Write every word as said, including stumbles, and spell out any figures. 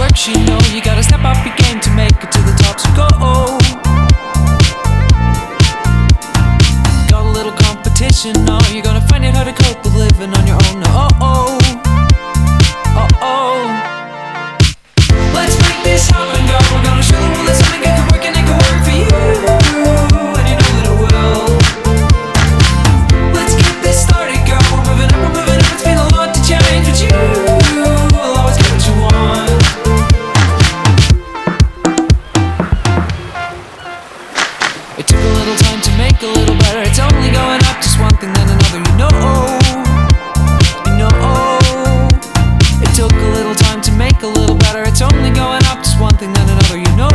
works, you know. You gotta step up your game to make it to the top, so go. Got a little competition, no, you're gonna find out how to cope with living on your own. Oh oh, oh oh. Let's make this happen, girl. We're gonna show the world that something good can work and it can work for you, and you know that it will. Let's get this started, girl. We're moving up, we're moving up. It's been a lot to change, but you will always get what you want. It took a little time to make a little better. It's only going up, just one thing then another. You know, you know. It took a little time to make a little better. It's only going up, just one thing then another. You know.